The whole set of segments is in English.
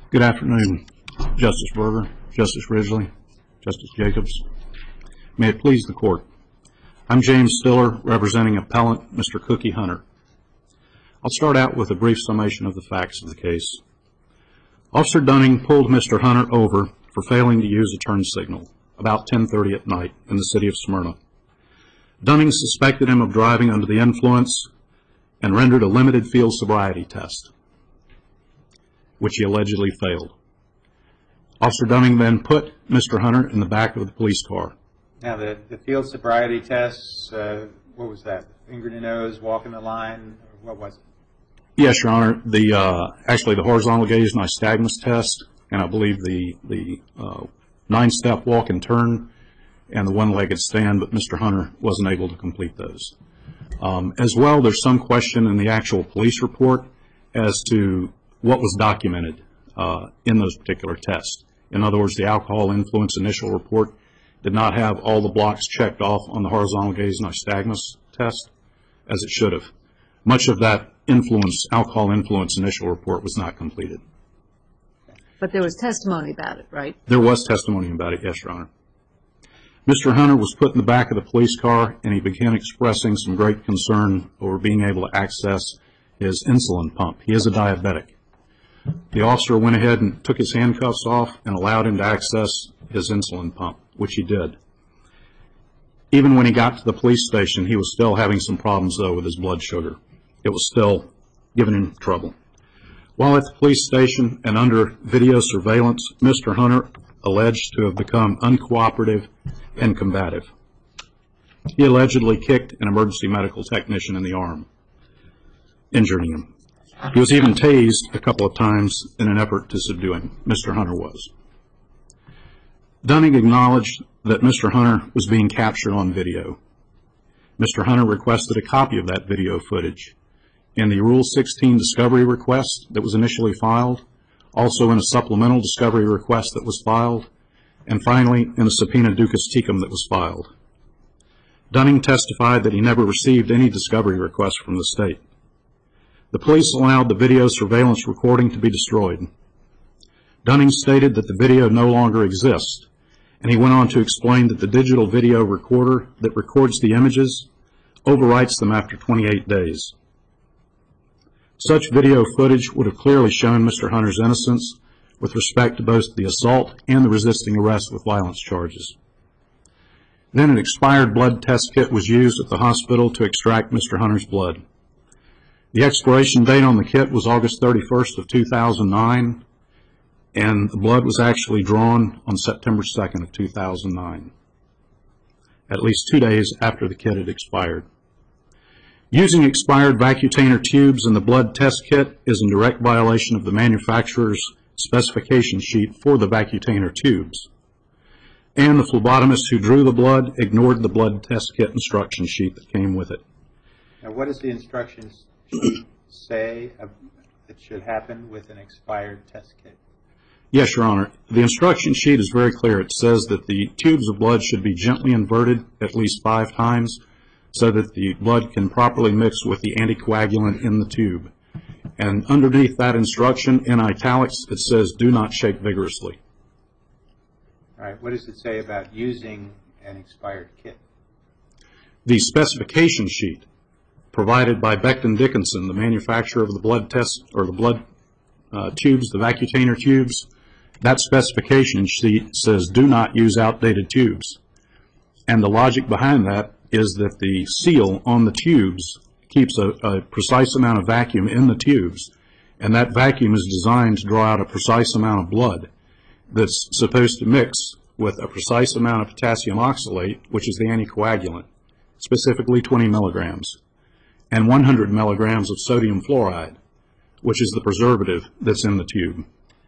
Good afternoon, Justice Berger, Justice Ridgely, Justice Jacobs. May it please the Court. I'm James Stiller, representing appellant Mr. Cookie Hunter. I'll start out with a brief summation of the facts of the case. Officer Dunning pulled Mr. Hunter over for failing to use a turn signal about 10:30 at night in the city of Smyrna. Dunning suspected him of driving under the influence and rendered a limited field sobriety test, which he allegedly failed. Officer Dunning then put Mr. Hunter in the back of the police car. Now, the field sobriety tests, what was that? Finger to nose, walking the line, or what was it? Yes, Your Honor. Actually, the horizontal gaze nystagmus test, and I believe the 9-step walk and turn, and the one-legged stand, but Mr. Hunter wasn't able to complete those. As well, there's some question in the actual police report as to what was documented in those particular tests. In other words, the alcohol influence initial report did not have all the blocks checked off on the horizontal gaze nystagmus test as it should have. Much of that alcohol influence initial report was not completed. But there was testimony about it, right? There was testimony about it, yes, Your Honor. Mr. Hunter was put in the back of the police car, and he began expressing some great concern over being able to access his insulin pump. He is a diabetic. The officer went ahead and took his handcuffs off and allowed him to access his insulin pump, which he did. Even when he got to the police station, he was still having some problems, though, with his blood sugar. It was still giving him trouble. While at the police station and under video surveillance, Mr. Hunter alleged to have become uncooperative and combative. He allegedly kicked an emergency medical technician in the arm, injuring him. He was even tased a couple of times in an effort to subdue him. Mr. Hunter was. Dunning acknowledged that Mr. Hunter was being captured on video. Mr. Hunter requested a copy of that video footage in the Rule 16 discovery request that was initially filed, also in a supplemental discovery request that was filed, and finally in a subpoena ducis tecum that was filed. Dunning testified that he never received any discovery request from the state. The police allowed the video surveillance recording to be destroyed. Dunning stated that the video no longer exists, and he went on to explain that the digital video recorder that records the images overwrites them after 28 days. Such video footage would have clearly shown Mr. Hunter's innocence with respect to both the assault and the resisting arrest with violence charges. Then an expired blood test kit was used at the hospital to extract Mr. Hunter's blood. The expiration date on the kit was August 31st of 2009, and the blood was actually drawn on September 2nd of 2009, at least 2 days after the kit had expired. Using expired Vacutainer tubes in the blood test kit is in direct violation of the manufacturer's specification sheet for the Vacutainer tubes. And the phlebotomist who drew the blood ignored the blood test kit instruction sheet that came with it. Now, what does the instructions say that should happen with an expired test kit? Yes, Your Honor. The instruction sheet is very clear. It says that the tubes of blood should be gently inverted at least 5 times so that the blood can properly mix with the anticoagulant in the tube. And underneath that instruction, in italics, it says, do not shake vigorously. All right. What does it say about using an expired kit? The specification sheet provided by Becton Dickinson, the manufacturer of the blood test, or the blood tubes, the Vacutainer tubes, that specification sheet says do not use outdated tubes. And the logic behind that is that the seal on the tubes keeps a precise amount of vacuum in the tubes, and that vacuum is designed to draw out a precise amount of blood that's supposed to mix with a precise amount of potassium oxalate, which is the anticoagulant, specifically 20 milligrams, and 100 milligrams of sodium fluoride, which is the preservative that's in the tube.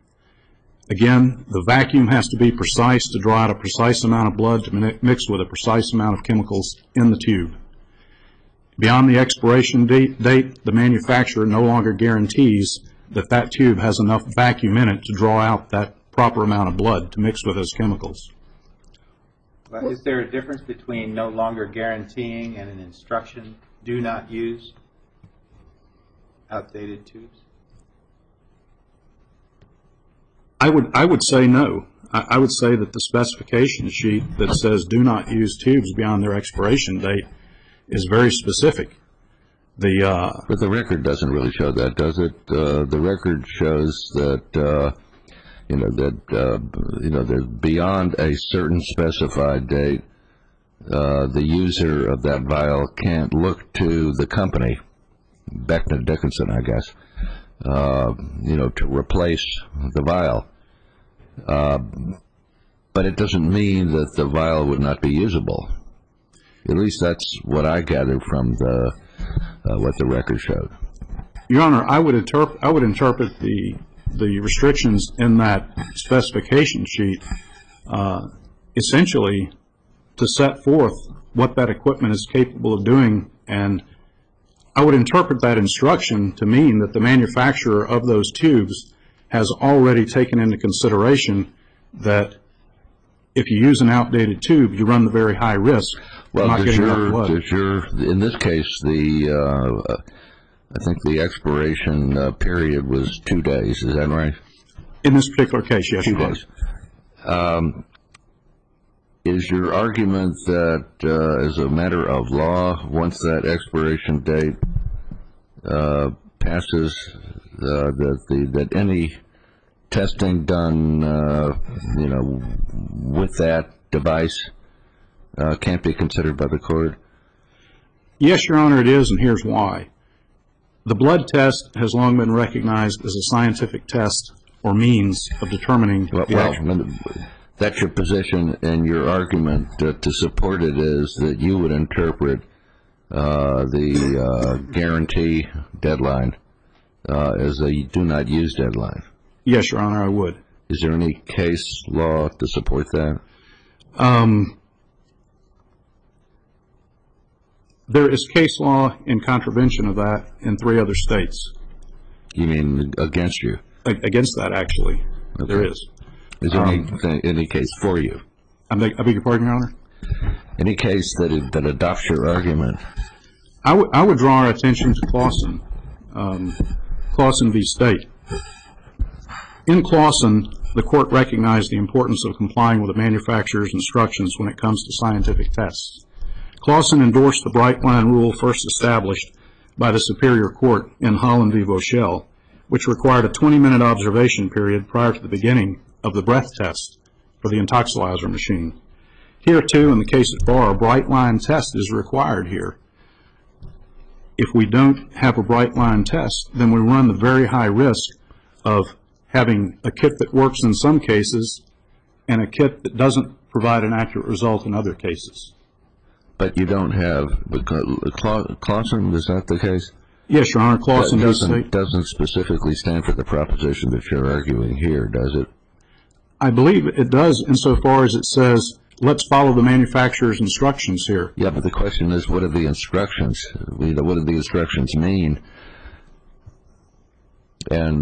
Again, the vacuum has to be precise to draw out a precise amount of blood to mix with a precise amount of chemicals in the tube. Beyond the expiration date, the manufacturer no longer guarantees that that tube has enough vacuum in it to draw out that proper amount of blood to mix with those chemicals. Well, is there a difference between no longer guaranteeing and an instruction, do not use outdated tubes? I would say no. I would say that the specification sheet that says do not use tubes beyond their expiration date is very specific. But the record doesn't really show that, does it? The record shows that that beyond a certain specified date, the user of that vial can't look to the company, Becton Dickinson, I guess, to replace the vial. But it doesn't mean that the vial would not be usable. At least that's what I gathered from what the record showed. Your Honor, I would interpret the restrictions in that specification sheet essentially to set forth what that equipment is capable of doing, and I would interpret that instruction to mean that the manufacturer of those tubes has already taken into consideration that if you use an outdated tube, you run the very high risk of not getting enough blood. In this case, I think the expiration period was 2 days. Is that right? In this particular case, yes. 2 days. Is your argument that, as a matter of law, once that expiration date passes, that any testing done, with that device can't be considered by the court? Yes, Your Honor, it is, and here's why. The blood test has long been recognized as a scientific test or means of determining the actual. That's your position, and your argument to support it is that you would interpret the guarantee deadline as a do not use deadline. Yes, Your Honor, I would. Is there any case law to support that? There is case law in contravention of that in 3 other states. You mean against you? Against that, actually. Okay. There is. Is there any case for you? I beg your pardon, Your Honor? Any case that adopts your argument? I would draw our attention to Clausen, Clausen v. State. In Clausen, the court recognized the importance of complying with the manufacturer's instructions when it comes to scientific tests. Clausen endorsed the bright line rule first established by the Superior Court in Holland v. Vauchel, which required a 20-minute observation period prior to the beginning of the breath test for the intoxilizer machine. Here, too, in the case at bar, a bright line test is required here. If we don't have a bright line test, then we run the very high risk of having a kit that works in some cases and a kit that doesn't provide an accurate result in other cases. But you don't have Clausen, is that the case? Yes, Your Honor, Clausen doesn't specifically stand for the proposition that you're arguing here, does it? I believe it does insofar as it says, let's follow the manufacturer's instructions here. Yeah, but the question is, what are the instructions? What do the instructions mean? And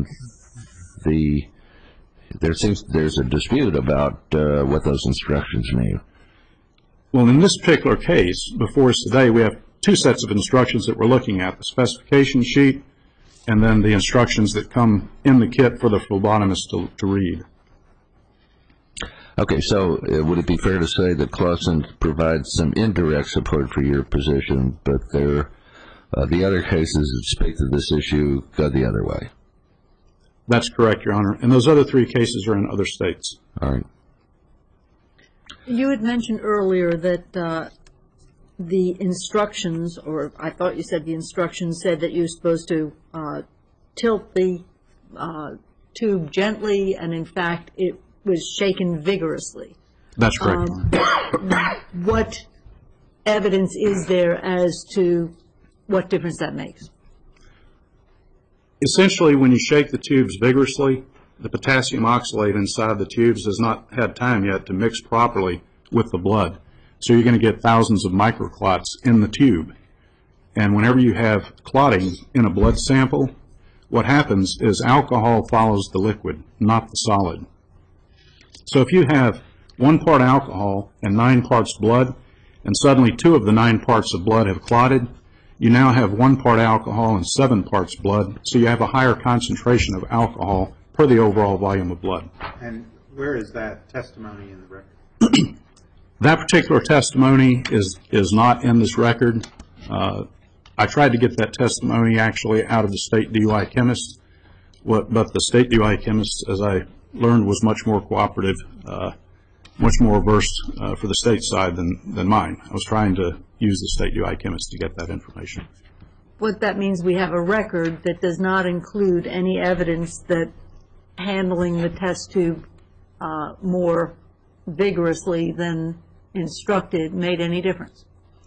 there's a dispute about what those instructions mean. Well, in this particular case, before us today, we have 2 sets of instructions that we're looking at, the specification sheet and then the instructions that come in the kit for the phlebotomist to read. Okay, so would it be fair to say that Clausen provides some indirect support for your position, but the other cases that speak to this issue go the other way? That's correct, Your Honor. And those other 3 cases are in other states. All right. You had mentioned earlier that the instructions, or I thought you said the instructions said that you're supposed to tilt the tube gently, and in fact it was shaken vigorously. That's correct. What evidence is there as to what difference that makes? Essentially, when you shake the tubes vigorously, the potassium oxalate inside the tubes has not had time yet to mix properly with the blood. So you're going to get thousands of microclots in the tube. And whenever you have clotting in a blood sample, what happens is alcohol follows the liquid, not the solid. So if you have 1 part alcohol and 9 parts blood, and suddenly 2 of the 9 parts of blood have clotted, you now have 1 part alcohol and 7 parts blood, so you have a higher concentration of alcohol per the overall volume of blood. And where is that testimony in the record? That particular testimony is not in this record. I tried to get that testimony actually out of the state DUI chemist, but the state DUI chemist, as I learned, was much more cooperative, much more versed for the state side than mine. I was trying to use the state DUI chemist to get that information. What that means, we have a record that does not include any evidence that handling the test tube more vigorously than instructed made any difference.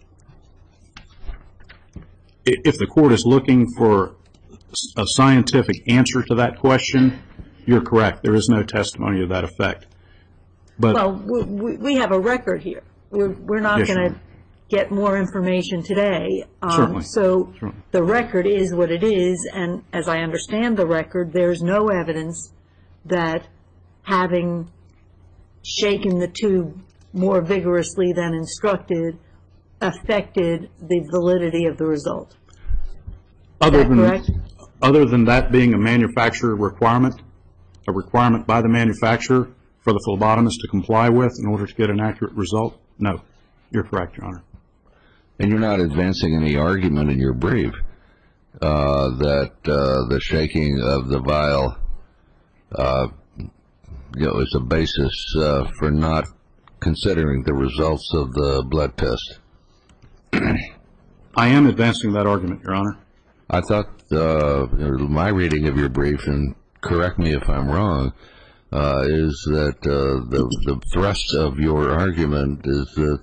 If the court is looking for a scientific answer to that question, you're correct. There is no testimony of that effect. But well, we have a record here. We're not Yes, going Your to Honor. get more information today. Certainly. So Certainly. the record is what it is, and as I understand the record, there's no evidence that having shaken the tube more vigorously than instructed affected the validity of the result. other that correct? Other than that being a manufacturer requirement, a requirement by the manufacturer for the phlebotomist to comply with in order to get an accurate result, no. You're correct, Your Honor. And you're not advancing any argument in your brief that the shaking of the vial, is a basis for not considering the results of the blood test. I am advancing that argument, Your Honor. I thought my reading of your brief, and correct me if I'm wrong, is that the thrust of your argument is that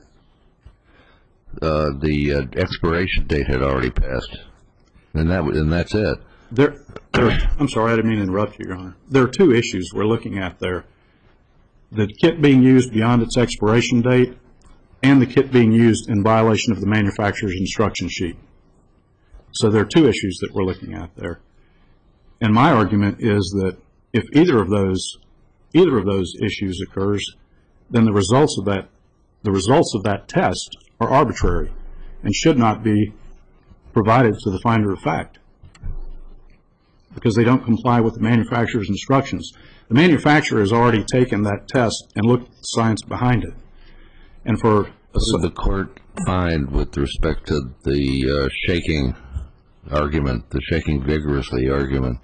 the expiration date had already passed, and that's it. I'm sorry, I didn't mean to interrupt you, Your Honor. There are two issues we're looking at there. The kit being used beyond its expiration date and the kit being used in violation of the manufacturer's instruction sheet. So there are two issues that we're looking at there. And my argument is that if either of those issues occurs, then the results of that test are arbitrary and should not be provided to the finder of fact because they don't comply with the manufacturer's instructions. The manufacturer has already taken that test and looked at the science behind it. And for So the court find with respect to the shaking argument, the shaking vigorously argument.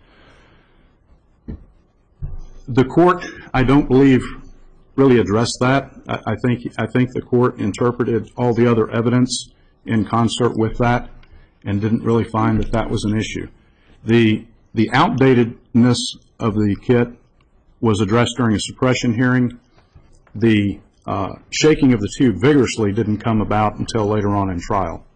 The court, I don't believe, really addressed that. I think the court interpreted all the other evidence in concert with that and didn't really find that that was an issue. The outdatedness of the kit was addressed during a suppression hearing. The shaking of the tube vigorously didn't come about until later on in trial.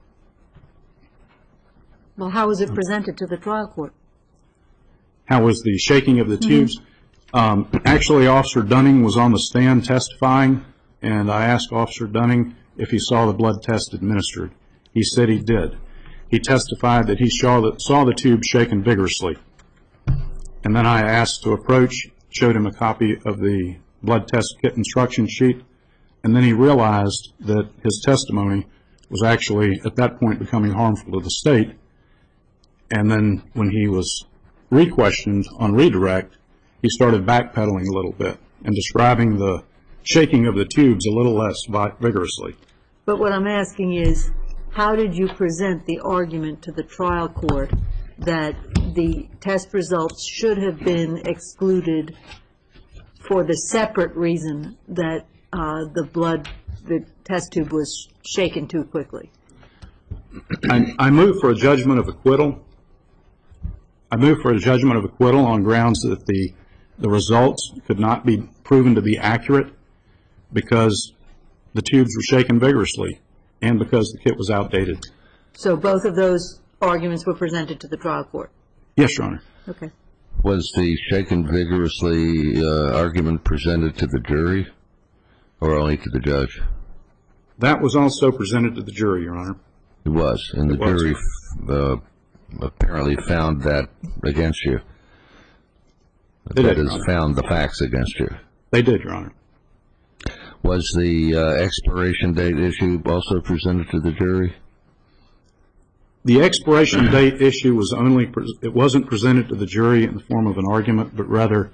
Well, how was it presented to the trial court? How was the shaking of the tubes? Actually, Officer Dunning was on the stand testifying, and I asked Officer Dunning if he saw the blood test administered. He said he did. He testified that he saw the tube shaken vigorously. And then I asked to approach, showed him a copy of the blood test kit instruction sheet, and then he realized that his testimony was actually, at that point, becoming harmful to the state. And then when he was re-questioned on redirect, he started backpedaling a little bit and describing the shaking of the tubes a little less vigorously. But what I'm asking is, how did you present the argument to the trial court that the test results should have been excluded for the separate reason that the test tube was shaken too quickly? I moved for a judgment of acquittal. I moved for a judgment of acquittal on grounds that the results could not be proven to be accurate because the tubes were shaken vigorously and because the kit was outdated. So both of those arguments were presented to the trial court? Yes, Your Honor. Okay. Was the shaken vigorously argument presented to the jury or only to the judge? That was also presented to the jury, Your Honor. It was, and the jury apparently found that against you. They did, That Your is, Honor. found the facts against you. They did, Your Honor. Was the expiration date issue also presented to the jury? The expiration date issue was it wasn't presented to the jury in the form of an argument, but rather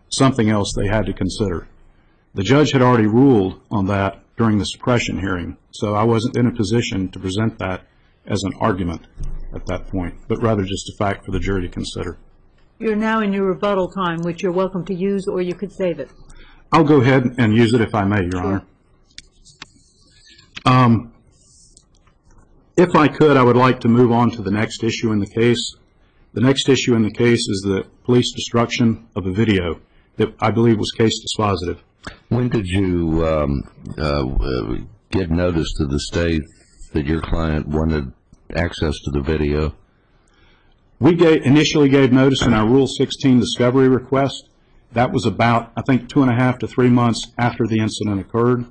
something else they had to consider. The judge had already ruled on that during the suppression hearing, so I wasn't in a position to present that as an argument at that point, but rather just a fact for the jury to consider. You're now in your rebuttal time, which you're welcome to use, or you could save it. I'll go ahead and use it if I may, Your Honor. If I could, I would like to move on to the next issue in the case. The next issue in the case is the police destruction of a video that I believe was case dispositive. When did you give notice to the state that your client wanted access to the video? We initially gave notice in our Rule 16 discovery request. That was about, I think, 2.5 to 3 months after the incident occurred.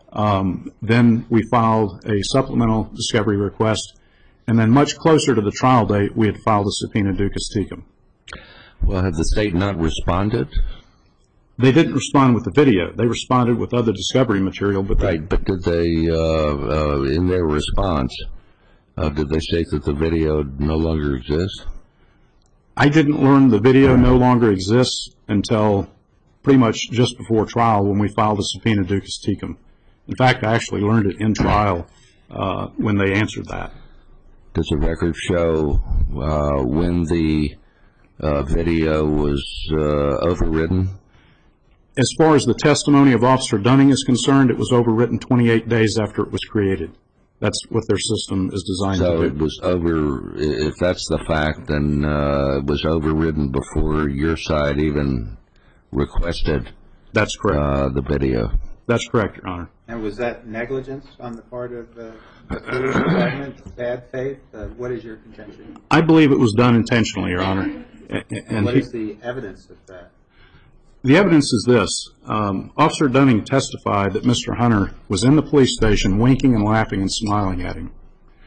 Then we filed a supplemental discovery request, and then much closer to the trial date, we had filed a subpoena ducis tecum. Well, had the state not responded? They didn't respond with the video. They responded with other discovery material. But right, but did they, in their response, did they state that the video no longer exists? I didn't learn the video no longer exists until pretty much just before trial when we filed a subpoena ducis tecum. In fact, I actually learned it in trial when they answered that. Does the record show when the video was overridden? As far as the testimony of Officer Dunning is concerned, it was overwritten 28 days after it was created. That's what their system is designed to do. So it was if that's the fact, then it was overridden before your side even requested That's correct. The video. That's correct, Your Honor. And was that negligence on the part of the police department, bad faith? What is your contention? I believe it was done intentionally, Your Honor. And what is the evidence of that? The evidence is this. Officer Dunning testified that Mr. Hunter was in the police station winking and laughing and smiling at him.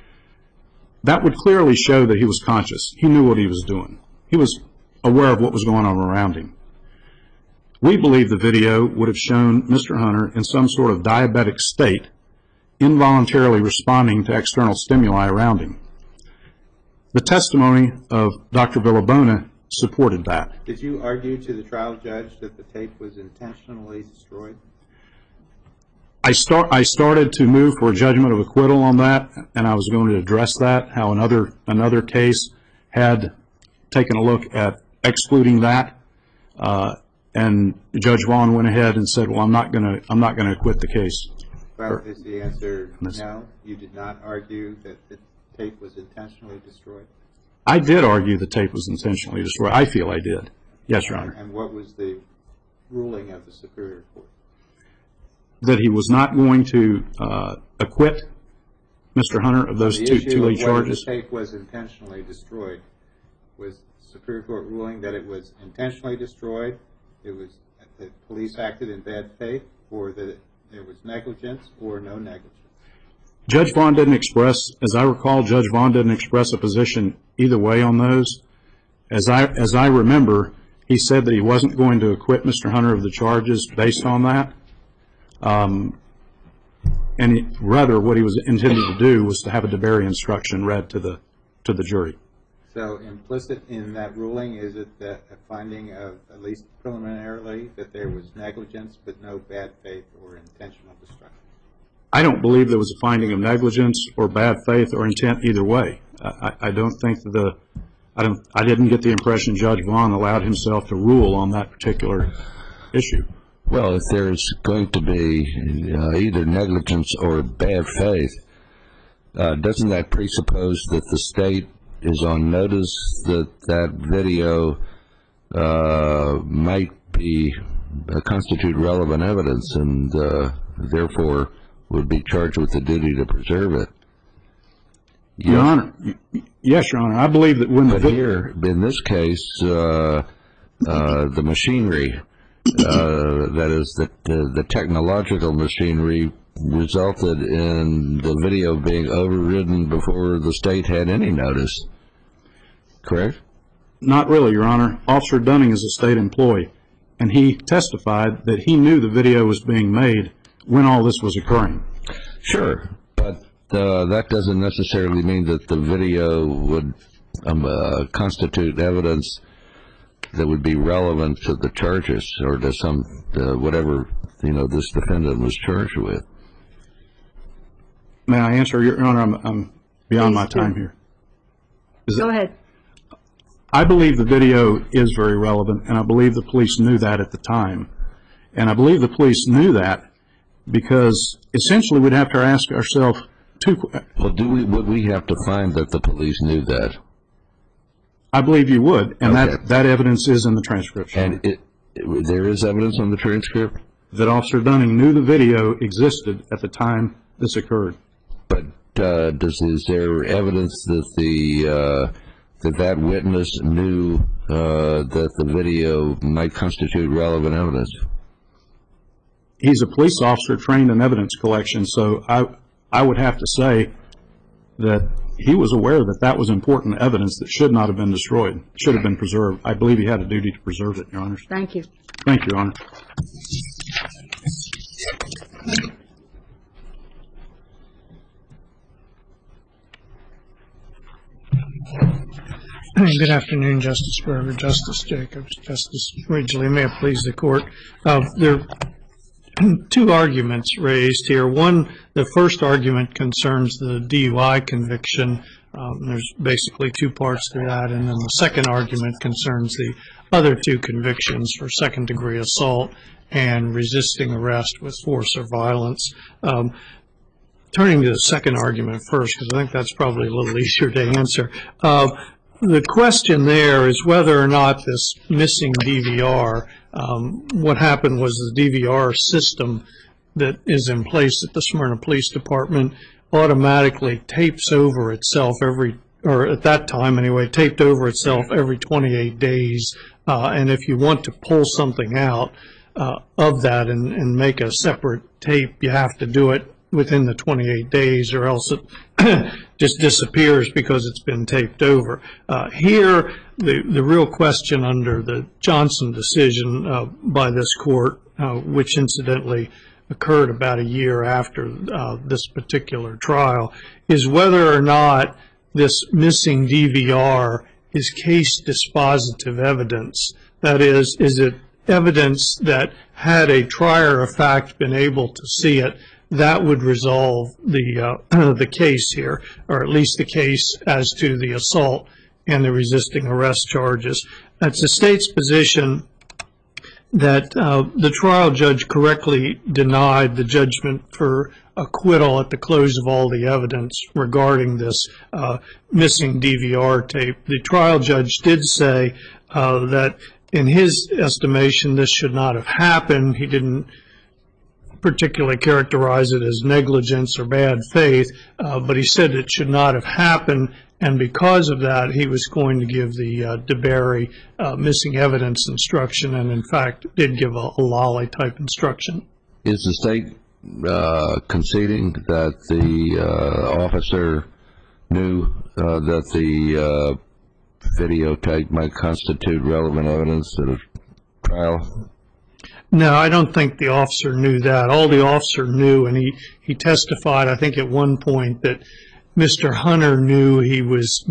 That would clearly show that he was conscious. He knew what he was doing. He was aware of what was going on around him. We believe the video would have shown Mr. Hunter in some sort of diabetic state, involuntarily responding to external stimuli around him. The testimony of Dr. Villabona supported that. Did you argue to the trial judge that the tape was intentionally destroyed? I started to move for a judgment of acquittal on that, and I was going to address that, how another case had taken a look at excluding that, and Judge Vaughn went ahead and said, "Well, I'm not going to acquit the case." Well, is the answer no? You did not argue that the tape was intentionally destroyed? I did argue the tape was intentionally destroyed. I feel I did. Yes, Your Honor. And what was the ruling of the Superior Court? That he was not going to acquit Mr. Hunter of those two lead charges. The tape was intentionally destroyed. Was the Superior Court ruling that it was intentionally destroyed, it was that police acted in bad faith, or that there was negligence or no negligence? Judge Vaughn didn't express, as I recall, Judge Vaughn didn't express a position either way on those. As I remember, he said that he wasn't going to acquit Mr. Hunter of the charges based on that. And rather, what he was intended to do was to have a DeBerry instruction read to the jury. So implicit in that ruling, is it that a finding of, at least preliminarily, that there was negligence but no bad faith or intentional destruction? I don't believe there was a finding of negligence or bad faith or intent either way. I don't think I didn't get the impression Judge Vaughn allowed himself to rule on that particular issue. Well, if there's going to be either negligence or bad faith, doesn't that presuppose that the state is on notice that that video might constitute relevant evidence and therefore would be charged with the duty to preserve it? Your Honor, yes, Your Honor. I believe that when But here, in this case, the machinery, that is, the technological machinery, resulted in the video being overridden before the state had any notice. Correct? Not really, Your Honor. Officer Dunning is a state employee, and he testified that he knew the video was being made when all this was occurring. Sure, but that doesn't necessarily mean that the video would constitute evidence that would be relevant to the charges or to some whatever this defendant was charged with. May I answer, Your Honor? I'm beyond my Please do. time here. Go ahead. I believe the video is very relevant, and I believe the police knew that at the time. And I believe the police knew that because essentially we'd have to ask ourselves two questions. Well, would we have to find that the police knew that? I believe you would, and Okay. that evidence is in the transcription. And there is evidence on the transcript? That Officer Dunning knew the video existed at the time this occurred. But is there evidence that that witness knew that the video might constitute relevant evidence? He's a police officer trained in evidence collection, so I would have to say that he was aware that that was important evidence that should not have been destroyed, should have been preserved. I believe he had a duty to preserve it, Your Honor. Thank you. Thank you, Your Honor. Good afternoon, Justice Berger, Justice Jacobs, Justice Ridgely. May it please the Court. There are two arguments raised here. One, the first argument concerns the DUI conviction. There's basically two parts to that. And then the second argument concerns the other two convictions for second-degree assault and resisting arrest with force or violence. Turning to the second argument first, because I think that's probably a little easier to answer. The question there is whether or not this missing DVR, what happened was the DVR system that is in place at the Smyrna Police Department automatically tapes over itself or at that time anyway, taped over itself every 28 days. And if you want to pull something out of that and make a separate tape, you have to do it within the 28 days or else it just disappears because it's been taped over. Here, the real question under the Johnson decision by this court, which incidentally occurred about a year after this particular trial, is whether or not this missing DVR is case dispositive evidence. That is it evidence that had a trier of fact been able to see it, that would resolve the case here, or at least the case as to the assault and the resisting arrest charges. It's the state's position that the trial judge correctly denied the judgment for acquittal at the close of all the evidence regarding this missing DVR tape. The trial judge did say that in his estimation this should not have happened. He didn't particularly characterize it as negligence or bad faith, but he said it should not have happened, and because of that he was going to give the DeBerry missing evidence instruction, and in fact did give a Lawley type instruction. Is the state conceding that the officer knew that the videotape might constitute relevant evidence at a trial? No, I don't think the officer knew that. All the officer knew, and he testified, I think at one point, that Mr. Hunter knew he was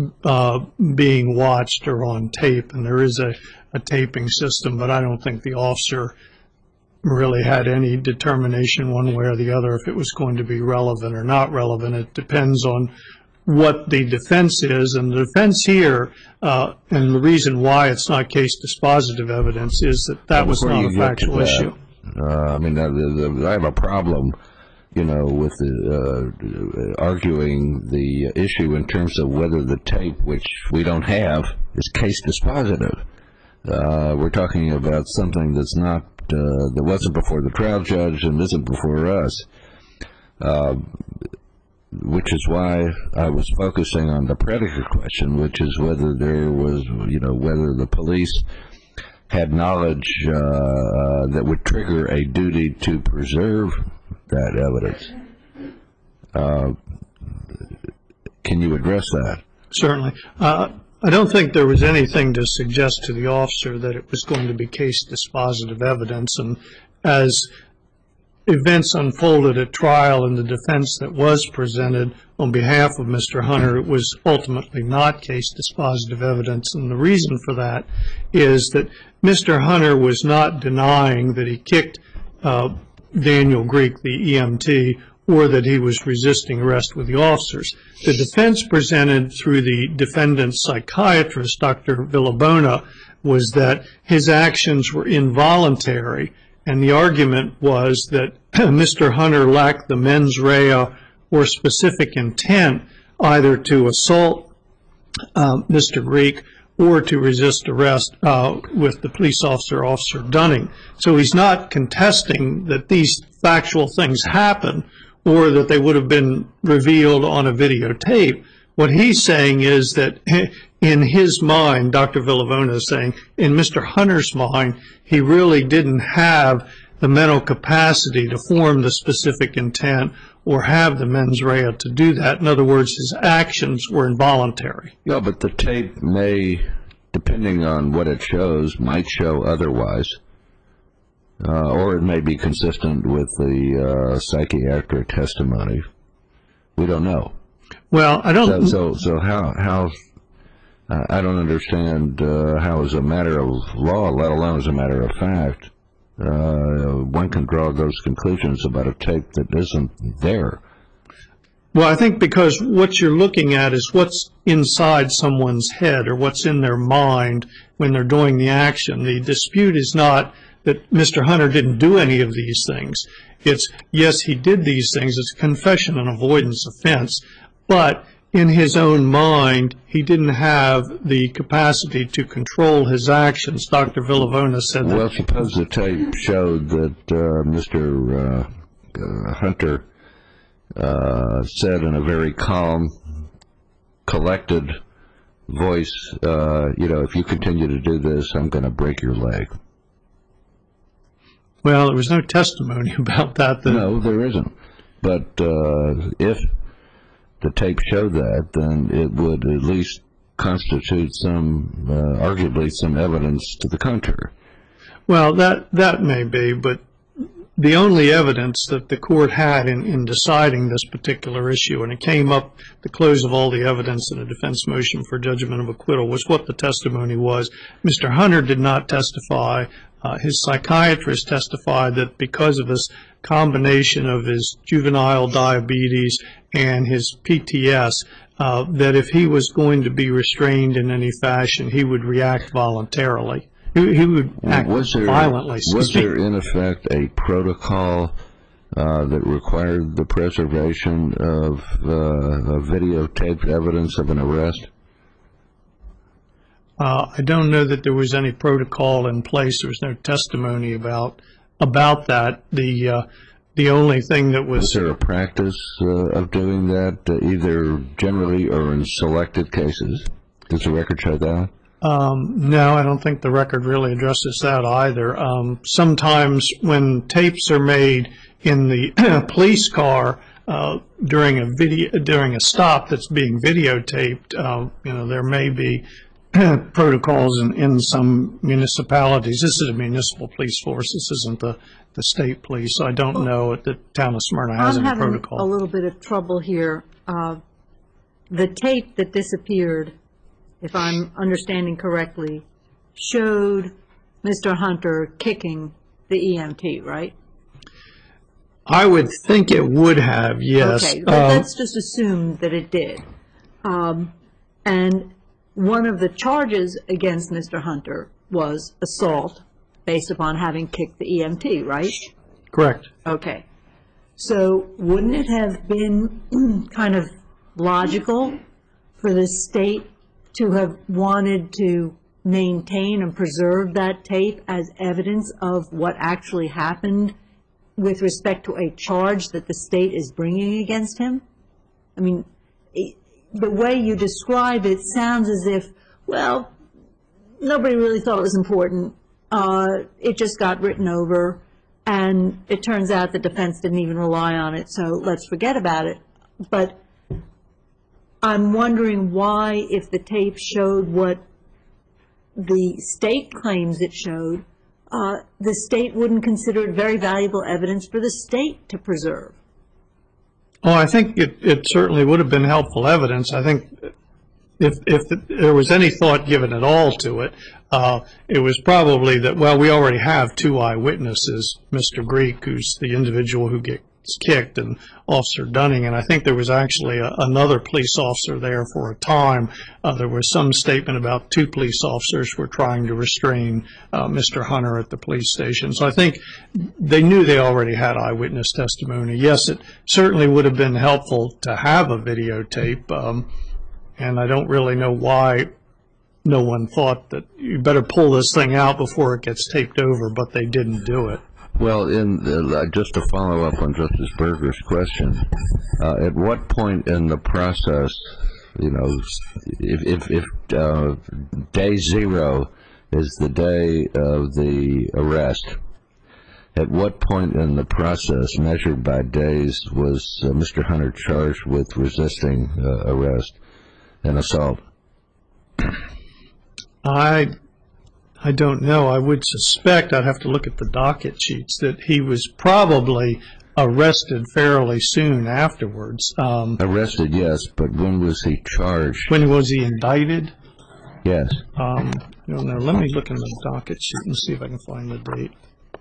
being watched or on tape, and there is a taping system, but I don't think the officer really had any determination one way or the other if it was going to be relevant or not relevant. It depends on what the defense is, and the defense here, and the reason why it's not case dispositive evidence is that was not a factual issue. I mean, I have a problem, with arguing the issue in terms of whether the tape, which we don't have, is case dispositive. We're talking about something that's not, that wasn't before the trial judge and isn't before us. Which is why I was focusing on the predicate question, which is whether there was, whether the police had knowledge that would trigger a duty to preserve that evidence. Can you address that? Certainly. I don't think there was anything to suggest to the officer that it was going to be case dispositive evidence, and as events unfolded at trial and the defense that was presented on behalf of Mr. Hunter was ultimately not case dispositive evidence. And the reason for that is that Mr. Hunter was not denying that he kicked Daniel Greek, the EMT, or that he was resisting arrest with the officers. The defense presented through the defendant's psychiatrist, Dr. Villabona, was that his actions were involuntary, and the argument was that Mr. Hunter lacked the mens rea or specific intent either to assault Mr. Greek or to resist arrest with the police officer, Officer Dunning. So he's not contesting that these factual things happen or that they would have been revealed on a videotape. What he's saying is that in his mind, Dr. Villabona is saying, in Mr. Hunter's mind, he really didn't have the mental capacity to form the specific intent or have the mens rea to do that. In other words, his actions were involuntary. Yeah, but the tape may, depending on what it shows, might show otherwise. Or it may be consistent with the psychiatric testimony. We don't know. Well, I don't. So how? I don't understand how, as a matter of law, let alone as a matter of fact, one can draw those conclusions about a tape that isn't there. Well, I think because what you're looking at is what's inside someone's head or what's in their mind when they're doing the action. The dispute is not that Mr. Hunter didn't do any of these things. It's, yes, he did these things. It's a confession and avoidance offense. But in his own mind, he didn't have the capacity to control his actions. Dr. Villabona said that. Well, suppose the tape showed that Mr. Hunter said in a very calm, collected voice, if you continue to do this, I'm going to break your leg. Well, there was no testimony about that. No, there isn't. But if the tape showed that, then it would at least constitute arguably some evidence to the contrary. Well, that may be, but the only evidence that the court had in deciding this particular issue, and it came up at the close of all the evidence in a defense motion for judgment of acquittal, was what the testimony was. Mr. Hunter did not testify. His psychiatrist testified that because of this combination of his juvenile diabetes and his PTS, that if he was going to be restrained in any fashion, he would react voluntarily. He would act violently. Was there, in effect, a protocol that required the preservation of videotaped evidence of an arrest? I don't know that there was any protocol in place. There was no testimony about that. The only thing that was... Was there a practice of doing that, either generally or in selected cases? Does the record show that? No, I don't think the record really addresses that either. Sometimes when tapes are made in the police car during a stop that's being videotaped, there may be protocols in some municipalities. This is a municipal police force. This isn't the state police. So I don't know if the town of Smyrna has any protocol. I'm having a little bit of trouble here. The tape that disappeared, if I'm understanding correctly, showed Mr. Hunter kicking the EMT, right? I would think it would have, yes. Okay, but let's just assume that it did. And one of the charges against Mr. Hunter was assault based upon having kicked the EMT, right? Correct. Okay. So wouldn't it have been kind of logical for the state to have wanted to maintain and preserve that tape as evidence of what actually happened with respect to a charge that the state is bringing against him? I mean, the way you describe it sounds as if, well, nobody really thought it was important. It just got written over, and it turns out the defense didn't even rely on it, so let's forget about it. But I'm wondering why, if the tape showed what the state claims it showed, the state wouldn't consider it very valuable evidence for the state to preserve? Oh, I think it certainly would have been helpful evidence. I think if there was any thought given at all to it, it was probably that, well, we already have two eyewitnesses, Mr. Greek, who's the individual who gets kicked, and Officer Dunning, and I think there was actually another police officer there for a time. There was some statement about two police officers were trying to restrain Mr. Hunter at the police station. So I think they knew they already had eyewitness testimony. Yes, it certainly would have been helpful to have a videotape, and I don't really know why no one thought that you better pull this thing out before it gets taped over, but they didn't do it. Well, just to follow up on Justice Berger's question, at what point in the process, if day 0 is the day of the arrest, at what point in the process, measured by days, was Mr. Hunter charged with resisting arrest and assault? I don't know. I would suspect, I'd have to look at the docket sheets, that he was probably arrested fairly soon afterwards. Arrested, yes, but when was he charged? When was he indicted? Yes. I don't know. Let me look in the docket sheet and see if I can find the date.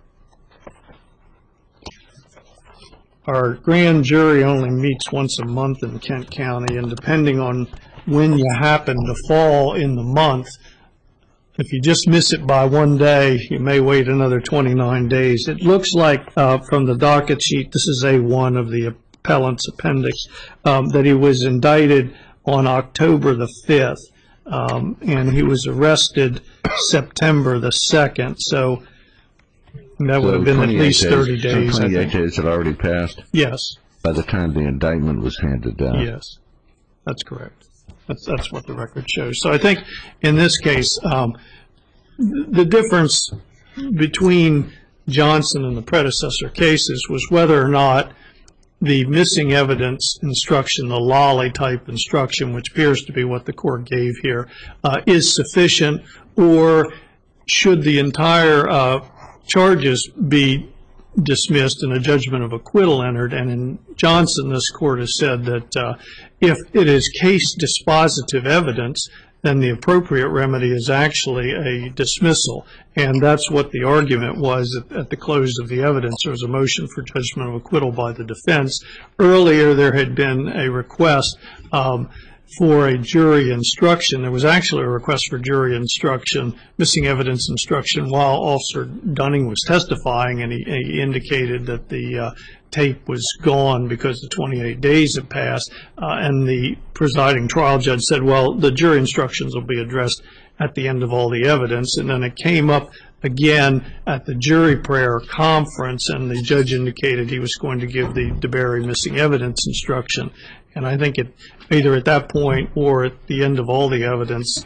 Our grand jury only meets once a month in Kent County, and depending on when you happen to fall in the month, if you just miss it by one day, you may wait another 29 days. It looks like from the docket sheet, this is A1 of the appellant's appendix, that he was indicted on October the 5th, and he was arrested September the 2nd. So that would have been at least 30 days. 28 days had already passed? Yes. By the time the indictment was handed down? Yes, that's correct. That's what the record shows. So I think in this case, the difference between Johnson and the predecessor cases was whether or not the missing evidence instruction, the Lawley type instruction, which appears to be what the court gave here, is sufficient, or should the entire charges be dismissed and a judgment of acquittal entered. And in Johnson, this court has said that if it is case dispositive evidence, then the appropriate remedy is actually a dismissal. And that's what the argument was at the close of the evidence. There was a motion for judgment of acquittal by the defense. Earlier, there had been a request for a jury instruction. There was actually a request for jury instruction, missing evidence instruction, while Officer Dunning was testifying, and he indicated that the tape was gone because the 28 days had passed, and the presiding trial judge said, well, the jury instructions will be addressed at the end of all the evidence. And then it came up again at the jury prayer conference, and the judge indicated he was going to give the DeBerry missing evidence instruction. And I think either at that point or at the end of all the evidence,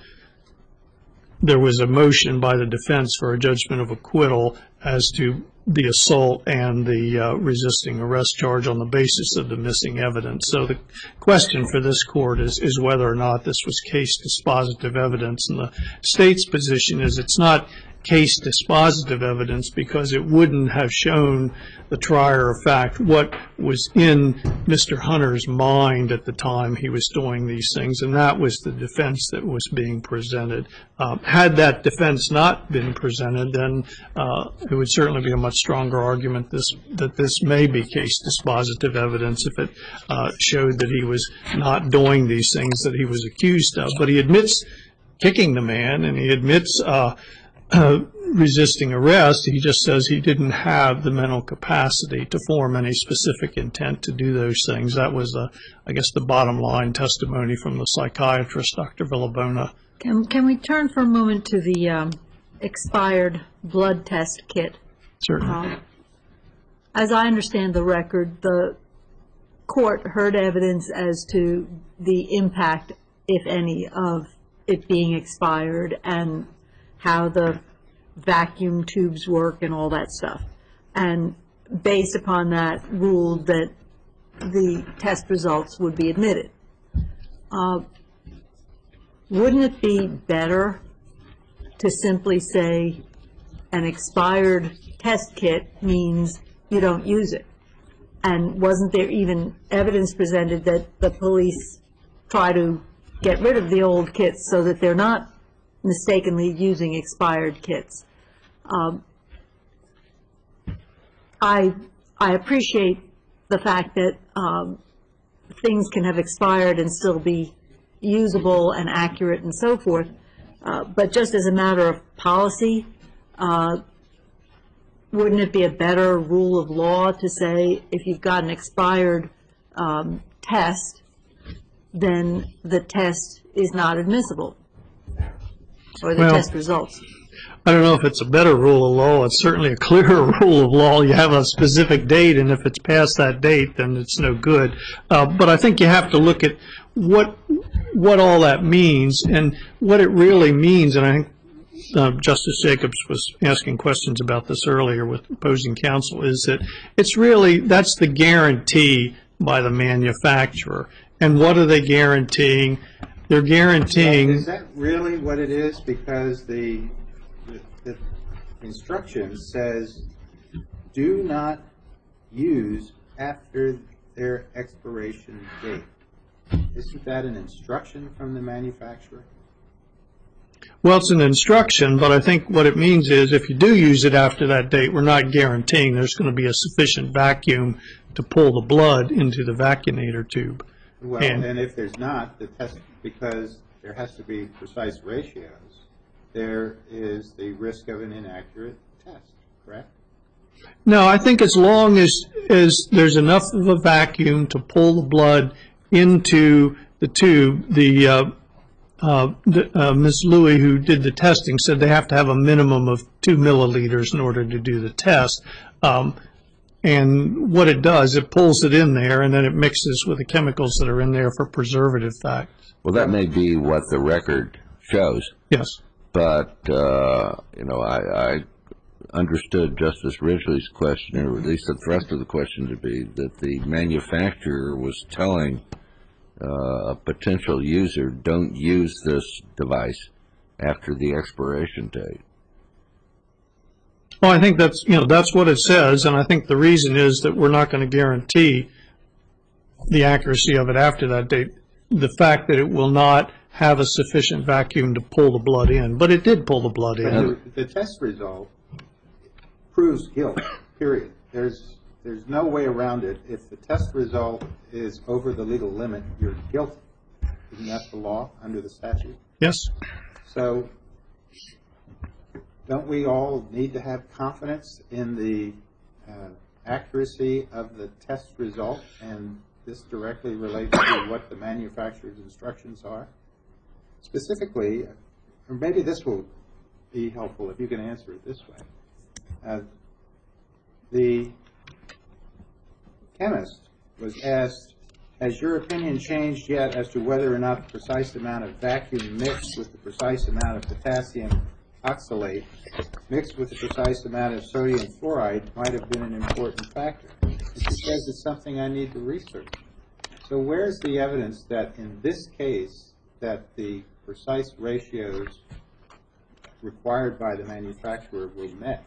there was a motion by the defense for a judgment of acquittal as to the assault and the resisting arrest charge on the basis of the missing evidence. So the question for this court is whether or not this was case dispositive evidence. And the state's position is it's not case dispositive evidence because it wouldn't have shown the trier of fact what was in Mr. Hunter's mind at the time he was doing these things, and that was the defense that was being presented. Had that defense not been presented, then it would certainly be a much stronger argument that this may be case dispositive evidence if it showed that he was not doing these things that he was accused of. But he admits kicking the man, and he admits resisting arrest. He just says he didn't have the mental capacity to form any specific intent to do those things. That was, I guess, the bottom line testimony from the psychiatrist, Dr. Villabona. Can we turn for a moment to the expired blood test kit? Certainly. As I understand the record, the court heard evidence as to the impact, if any, of it being expired and how the vacuum tubes work and all that stuff, and based upon that ruled that the test results would be admitted. Wouldn't it be better to simply say an expired test kit means you don't use it. And wasn't there even evidence presented that the police try to get rid of the old kits so that they're not mistakenly using expired kits? I appreciate the fact that things can have expired and still be usable and accurate and so forth, but just as a matter of policy, wouldn't it be a better rule of law to say if you've got an expired test, then the test is not admissible, or the test results? I don't know if it's a better rule of law. It's certainly a clearer rule of law. You have a specific date, and if it's past that date, then it's no good. But I think you have to look at what all that means and what it really means. And I think Justice Jacobs was asking questions about this earlier with opposing counsel, is that it's really, that's the guarantee by the manufacturer. And what are they guaranteeing? They're guaranteeing... Is that really what it is? Because the instruction says, do not use after their expiration date. Isn't that an instruction from the manufacturer? Well, it's an instruction, but I think what it means is if you do use it after that date, we're not guaranteeing there's going to be a sufficient vacuum to pull the blood into the vacunator tube. Well, and if there's not, the test, because there has to be precise ratios, there is the risk of an inaccurate test, correct? No, I think as long as there's enough of a vacuum to pull the blood into the tube, Ms. Louie, who did the testing, said they have to have a minimum of 2 milliliters in order to do the test. And what it does, it pulls it in there, and then it mixes with the chemicals that are in there for preservative factors. Well, that may be what the record shows. Yes. But, I understood Justice Ridgely's question, or at least the thrust of the question to be that the manufacturer was telling a potential user, don't use this device after the expiration date. Well, I think that's what it says, and I think the reason is that we're not going to guarantee the accuracy of it after that date. The fact that it will not have a sufficient vacuum to pull the blood in, but it did pull the blood in. The test result proves guilt, period. There's no way around it. If the test result is over the legal limit, you're guilty. Isn't that the law under the statute? Yes. So don't we all need to have confidence in the accuracy of the test result? And this directly relates to what the manufacturer's instructions are. Specifically, or maybe this will be helpful if you can answer it this way. The chemist was asked, has your opinion changed yet as to whether or not the precise amount of vacuum mixed with the precise amount of potassium oxalate mixed with the precise amount of sodium fluoride might have been an important factor? And she says it's something I need to research. So where's the evidence that in this case that the precise ratios required by the manufacturer were met?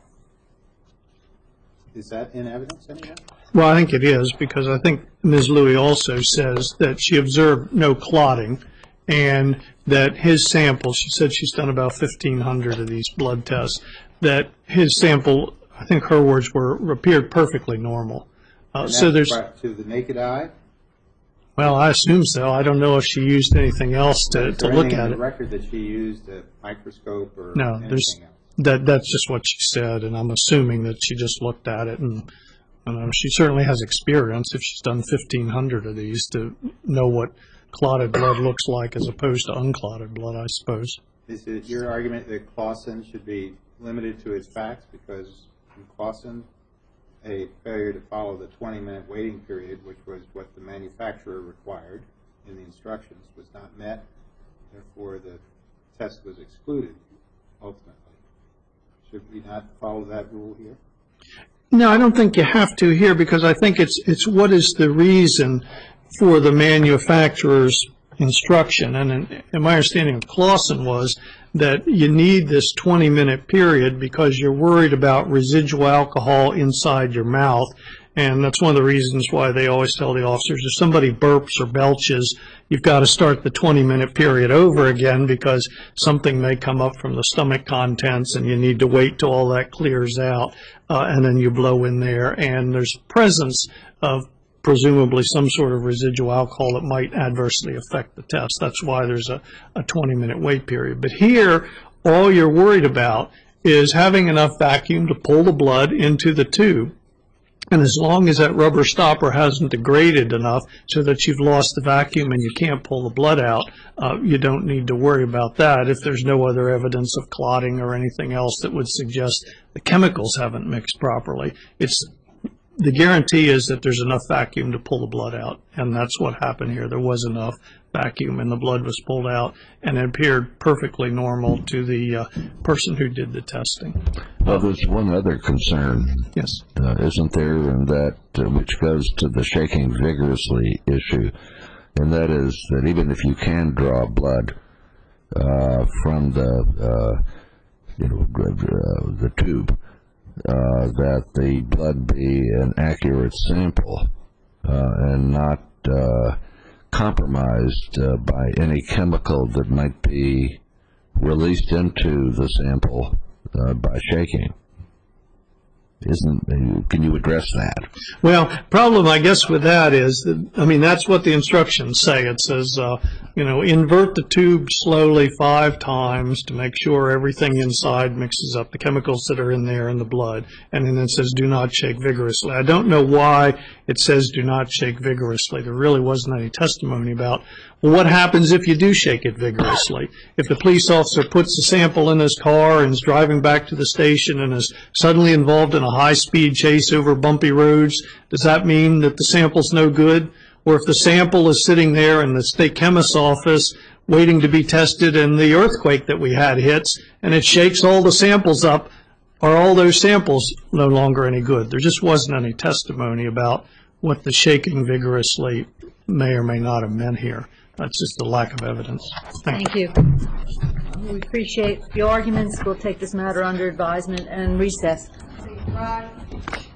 Is that in evidence anywhere? Well, I think it is, because I think Ms. Louie also says that she observed no clotting, and that his sample, she said she's done about 1,500 of these blood tests, that his sample, I think her words were, appeared perfectly normal. So there's to the naked eye? Well, I assume so. I don't know if she used anything else to look at it. Is there anything in the record that she used a microscope or anything else? That's just what she said, and I'm assuming that she just looked at it, and she certainly has experience if she's done 1,500 of these to know what clotted blood looks like as opposed to unclotted blood, I suppose. Is it your argument that Clausen should be limited to its facts, because in Clausen a failure to follow the 20-minute waiting period, which was what the manufacturer required in the instructions, was not met, therefore the test was excluded ultimately? Should we not follow that rule here? No, I don't think you have to here, because I think it's what is the reason for the manufacturer's instruction. And my understanding of Clausen was that you need this 20-minute period because you're worried about residual alcohol inside your mouth. And that's one of the reasons why they always tell the officers, if somebody burps or belches, you've got to start the 20-minute period over again because something may come up from the stomach contents and you need to wait till all that clears out, and then you blow in there. And there's presence of presumably some sort of residual alcohol that might adversely affect the test. That's why there's a 20-minute wait period. But here, all you're worried about is having enough vacuum to pull the blood into the tube. And as long as that rubber stopper hasn't degraded enough so that you've lost the vacuum and you can't pull the blood out, you don't need to worry about that if there's no other evidence of clotting or anything else that would suggest the chemicals haven't mixed properly. The guarantee is that there's enough vacuum to pull the blood out, and that's what happened here. There was enough vacuum, and the blood was pulled out, and it appeared perfectly normal to the person who did the testing. Well, there's one other concern, Yes. isn't there, and that which goes to the shaking vigorously issue, and that is that even if you can draw blood from the tube, that the blood be an accurate sample and not compromised by any chemical that might be released into the sample by shaking. Can you address that? Well, problem, I guess, with that is that, that's what the instructions say. It says, invert the tube slowly 5 times to make sure everything inside mixes up, the chemicals that are in there in the blood. And then it says, do not shake vigorously. I don't know why it says do not shake vigorously. There really wasn't any testimony about, well, what happens if you do shake it vigorously? If the police officer puts the sample in his car and is driving back to the station and is suddenly involved in a high-speed chase over bumpy roads, does that mean that the sample's no good? Or if the sample is sitting there in the state chemist's office waiting to be tested and the earthquake that we had hits and it shakes all the samples up, are all those samples no longer any good? There just wasn't any testimony about what the shaking vigorously may or may not have meant here. That's just a lack of evidence. Thank you. We appreciate your arguments. We'll take this matter under advisement and recess.